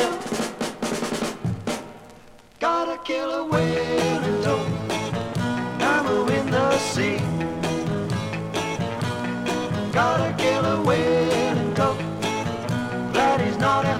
whale. Gotta kill a whale and tow Nemo in the sea. Gotta kill a whale and tow. Glad he's not